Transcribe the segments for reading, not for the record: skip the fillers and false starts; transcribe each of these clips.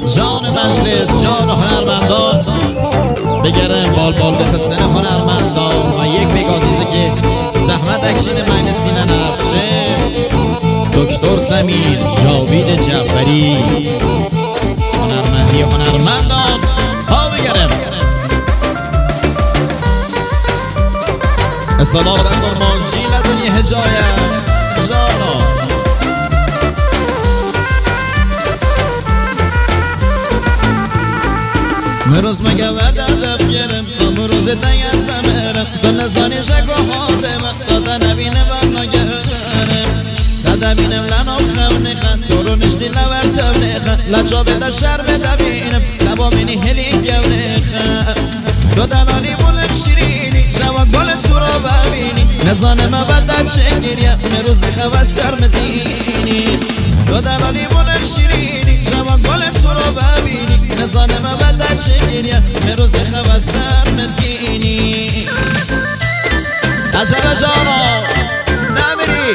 جان مجلس، جان هنرمندان بگرم بال بخستن هنرمندان و یک بگازیزه که زحمت اکشین مجلس دینه نفشه دکتر سمیر جاوید جعفری هنرمندی هنرمندان ها بگرم سلام دکتر مانجی لزنی هجایت جانا مروز مگه و دردب گرم سامروز دنگ از نمیرم تو نزانی شک و حادم داده نبینه و نگرم داده بینم لنام خم نخند تو رو نشتی لور تو نخند لچا بده شر بده بینم لبا منی هلی گو نخند تو دلالی بولم شیرینی جوان گل سورا ببینی نزانم بدد شنگیریم مروز خواه شرم دینی تو دلالی بولم شیرینی جوان گل سورا ببینی نزانم بدد شنگیریم مروز خواه شرم دینی عجب جانا نمیری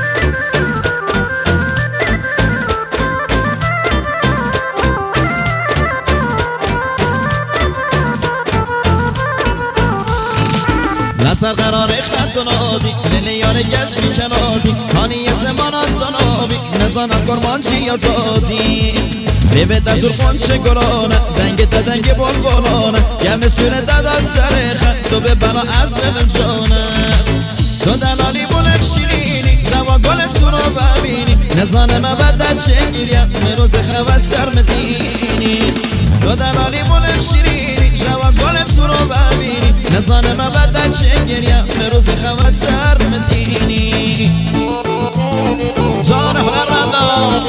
نصر قرار خط و نادی لیلیار گشتی کنادی کانی زمانات دنابی نزانم گرمانچی یا دادی لیبه دزور قنچه گرانه دنگ دنگ بول بولانه یه مسئول دادا سر خط تو به بنا از بمن جانه تو دلالی بولم شیرینی جوان گل سونا ببینی نزانم بدد شنگیریم مروز خواه شرم دینی تو دلالی بولم شیرینی جوان گل سونا ببینی نزانم بدد شنگیریم مروز خواه شرم دینی جان هنرمندان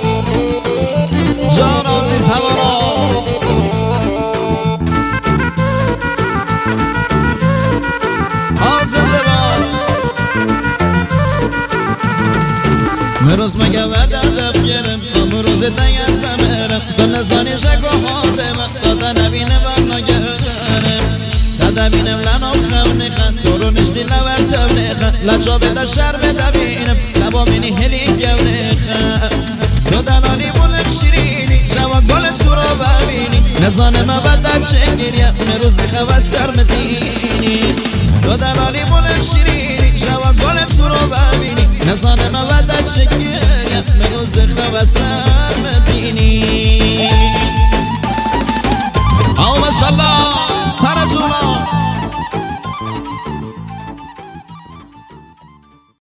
جان عزیز هوارا آزنده با مروز مگه و دردب گرم سامروز دنگ از نمیرم تو نزانی شک و حادم داده نبینه و نگرم داده بینم لنام خم نخند تو رو نشتی لور تو نخند لچا بده شر بده بینم لبا منی هلی گو نخند تو دلالی بولم شیرینی جوان گل سورا ببینی نزانم بدد شنگیریم مروز خواه شرم دینی تو دلالی بولم شیرینی جوان گل سورا ببینی نزانم بدد شنگیریم مروز خواه شرم دینی او ماشالله